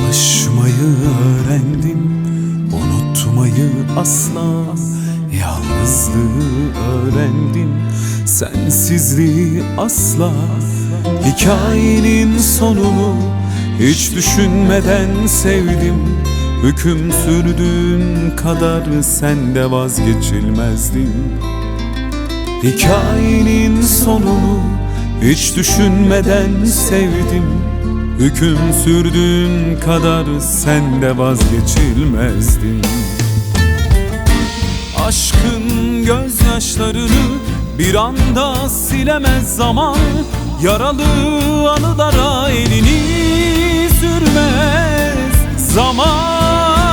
Alışmayı öğrendim, unutmayı asla. Yalnızlığı öğrendim, sensizliği asla. Hikayenin sonunu hiç düşünmeden sevdim. Hüküm sürdüğün kadar sen de vazgeçilmezdin. Hikayenin sonunu hiç düşünmeden sevdim. Hüküm sürdüğün kadar sen de vazgeçilmezdin. Aşkın gözyaşlarını bir anda silemez zaman. Yaralı anılara elini sürmez zaman.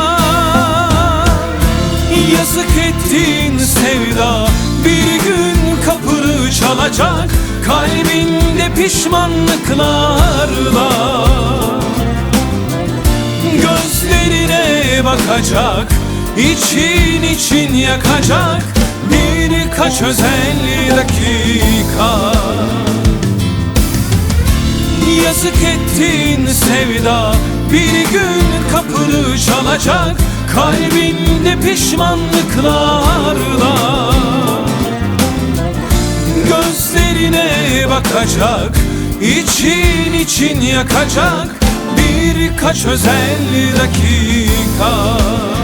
Yazık ettin sevda, bir gün kapını çalacak. Kalbinde pişmanlıklarla gözlerine bakacak, için için yakacak birkaç özel dakika. Yazık ettin sevda, bir gün kapını çalacak. Kalbinde pişmanlıklarla gözlerine bakacak, için için yakacak birkaç özel dakika.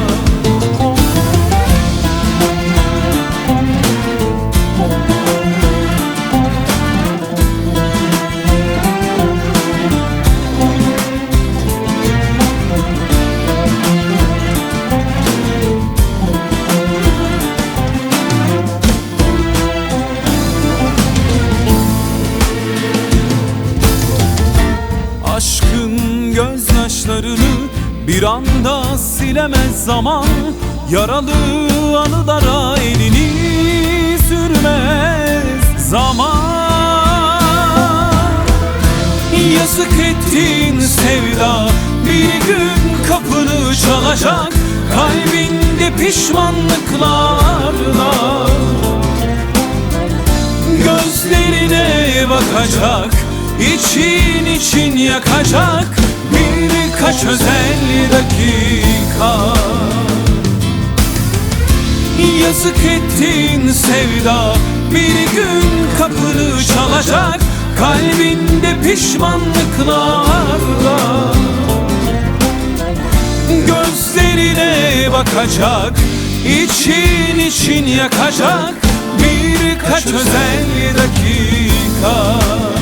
Aşkın gözyaşlarını bir anda silemez zaman. Yaralı anılara elini sürmez zaman. Yazık ettin sevda, bir gün kapını çalacak. Kalbinde pişmanlıklarla gözlerine bakacak, için için yakacak birkaç özel dakika. Yazık ettin sevda, bir gün kapını çalacak. Kalbinde pişmanlıklarla gözlerine bakacak, için için yakacak birkaç özel dakika.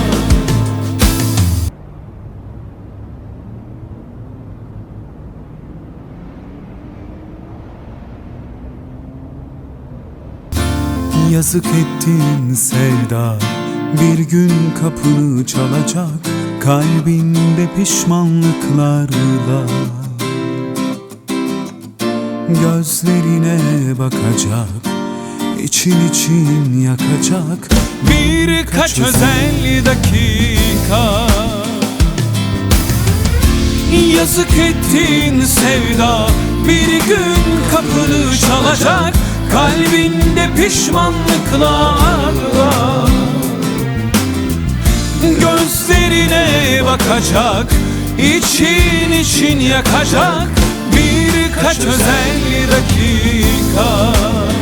Yazık ettin sevda, bir gün kapını çalacak. Kalbinde pişmanlıklarla gözlerine bakacak, için için yakacak birkaç özel dakika. Yazık ettin sevda, bir gün kapını çalacak. Kalbinde pişmanlıklarla gözlerine bakacak, için için yakacak birkaç özel dakika.